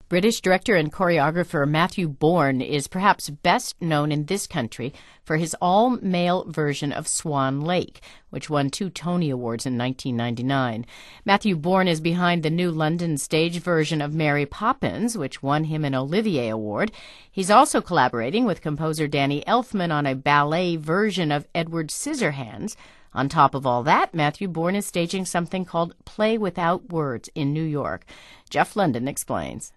British director and choreographer Matthew Bourne is perhaps best known in this country for his all-male version of Swan Lake, which won 2 Tony Awards in 1999. Matthew Bourne is behind the new London stage version of Mary Poppins, which won him an Olivier Award. He's also collaborating with composer Danny Elfman on a ballet version of Edward Scissorhands. On top of all that, Matthew Bourne is staging something called Play Without Words in New York. Jeff London explains.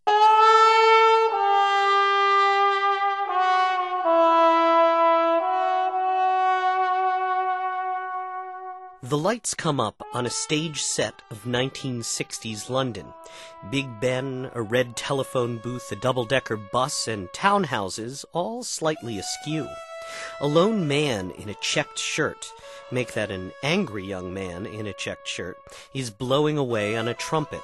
The lights come up on a stage set of 1960s London. Big Ben, a red telephone booth, a double-decker bus, and townhouses, all slightly askew. A lone man in a checked shirt, make that an angry young man in a checked shirt, is blowing away on a trumpet.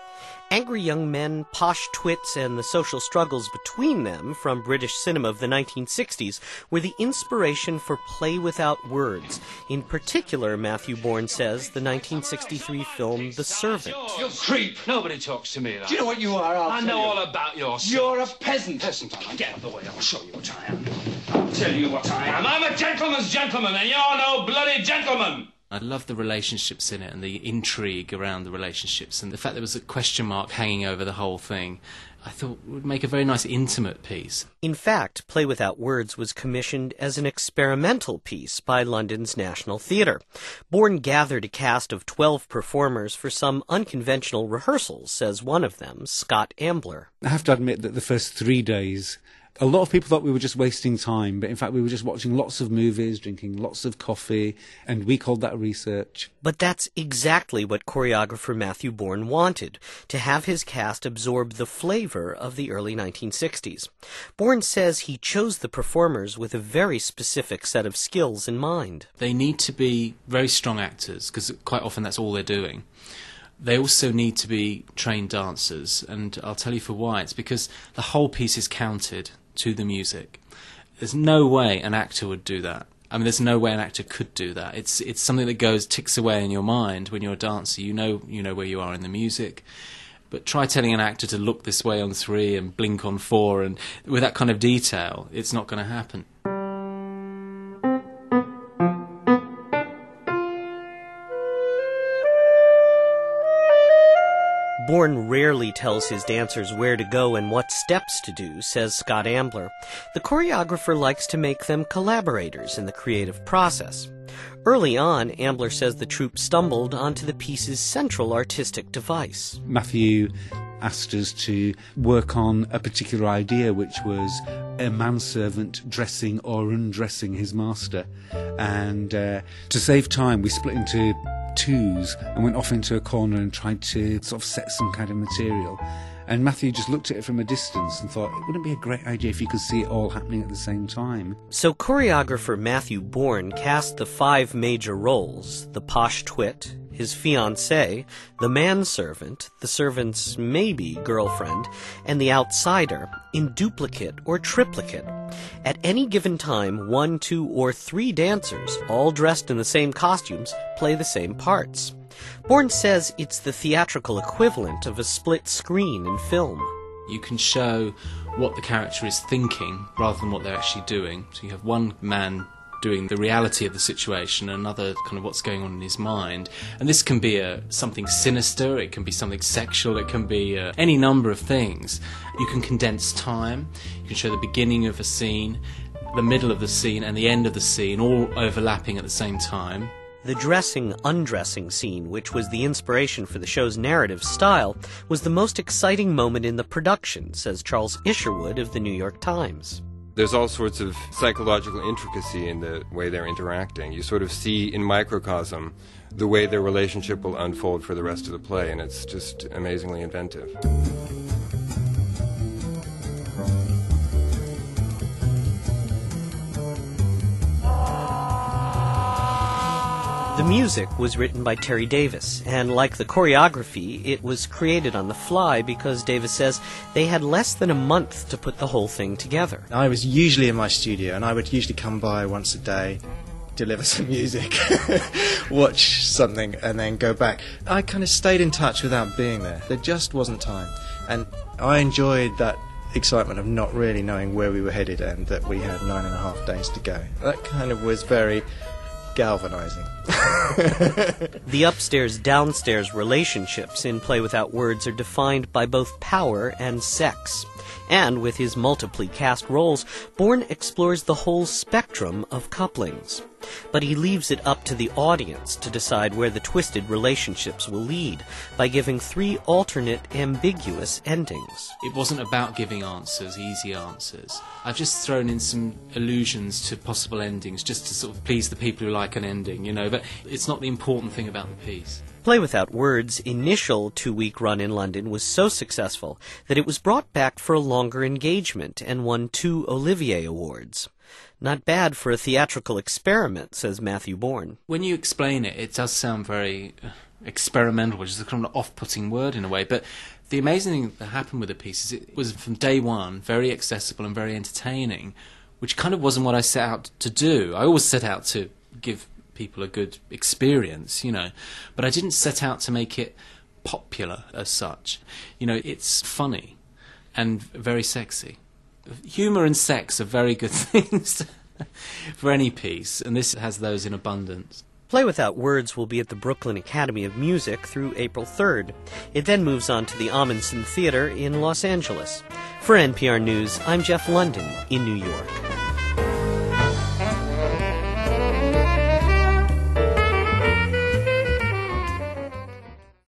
Angry young men, posh twits, and the social struggles between them from British cinema of the 1960s were the inspiration for Play Without Words. In particular, Matthew Bourne says, the 1963 film The Servant. You creep! Nobody talks to me like that. Do you know what you are? I know all about your son. You're a peasant. Peasant, get out of the way. I'll show you what I am. I'll tell you what I am. I'm a gentleman's gentleman, and you're no bloody gentleman! I love the relationships in it and the intrigue around the relationships and the fact there was a question mark hanging over the whole thing. I thought it would make a very nice intimate piece. In fact, Play Without Words was commissioned as an experimental piece by London's National Theatre. Bourne gathered a cast of 12 performers for some unconventional rehearsals, says one of them, Scott Ambler. I have to admit that the first 3 days, a lot of people thought we were just wasting time, but in fact we were just watching lots of movies, drinking lots of coffee, and we called that research. But that's exactly what choreographer Matthew Bourne wanted, to have his cast absorb the flavor of the early 1960s. Bourne says he chose the performers with a very specific set of skills in mind. They need to be very strong actors, because quite often that's all they're doing. They also need to be trained dancers, and I'll tell you for why. It's because the whole piece is counted to the music. There's no way an actor would do that. I mean, there's no way an actor could do that. It's something that ticks away in your mind when you're a dancer. You know where you are in the music. But try telling an actor to look this way on 3 and blink on 4, and with that kind of detail, it's not going to happen. Bourne rarely tells his dancers where to go and what steps to do, says Scott Ambler. The choreographer likes to make them collaborators in the creative process. Early on, Ambler says the troupe stumbled onto the piece's central artistic device. Matthew asked us to work on a particular idea, which was a manservant dressing or undressing his master. And to save time, we split into 2s and went off into a corner and tried to sort of set some kind of material. And Matthew just looked at it from a distance and thought, it wouldn't be a great idea if you could see it all happening at the same time. So choreographer Matthew Bourne cast the 5 major roles: the posh twit, his fiancée, the manservant, the servant's maybe girlfriend, and the outsider, in duplicate or triplicate. At any given time, 1, 2, or 3 dancers, all dressed in the same costumes, play the same parts. Bourne says it's the theatrical equivalent of a split screen in film. You can show what the character is thinking rather than what they're actually doing. So you have one man doing the reality of the situation, another kind of what's going on in his mind. And this can be something sinister, it can be something sexual, it can be any number of things. You can condense time, you can show the beginning of a scene, the middle of the scene, and the end of the scene, all overlapping at the same time. The dressing-undressing scene, which was the inspiration for the show's narrative style, was the most exciting moment in the production, says Charles Isherwood of the New York Times. There's all sorts of psychological intricacy in the way they're interacting. You sort of see in microcosm the way their relationship will unfold for the rest of the play, and it's just amazingly inventive. The music was written by Terry Davis, and like the choreography, it was created on the fly because Davis says they had less than a month to put the whole thing together. I was usually in my studio, and I would usually come by once a day, deliver some music, watch something, and then go back. I kind of stayed in touch without being there. There just wasn't time. And I enjoyed that excitement of not really knowing where we were headed and that we had 9.5 days to go. That kind of was very galvanizing. The upstairs-downstairs relationships in Play Without Words are defined by both power and sex. And with his multiply cast roles, Bourne explores the whole spectrum of couplings. But he leaves it up to the audience to decide where the twisted relationships will lead by giving 3 alternate, ambiguous endings. It wasn't about giving answers, easy answers. I've just thrown in some allusions to possible endings just to sort of please the people who like an ending, you know, but it's not the important thing about the piece. Play Without Words' initial 2-week run in London was so successful that it was brought back for a longer engagement and won 2 Olivier Awards. Not bad for a theatrical experiment, says Matthew Bourne. When you explain it, it does sound very experimental, which is a kind of off-putting word in a way, but the amazing thing that happened with the piece is it was from day one very accessible and very entertaining, which kind of wasn't what I set out to do. I always set out to give people a good experience, you know, but I didn't set out to make it popular as such. You know, it's funny and very sexy. Humour and sex are very good things for any piece, and this has those in abundance. Play Without Words will be at the Brooklyn Academy of Music through April 3rd. It then moves on to the Ahmanson Theatre in Los Angeles. For NPR News, I'm Jeff London in New York.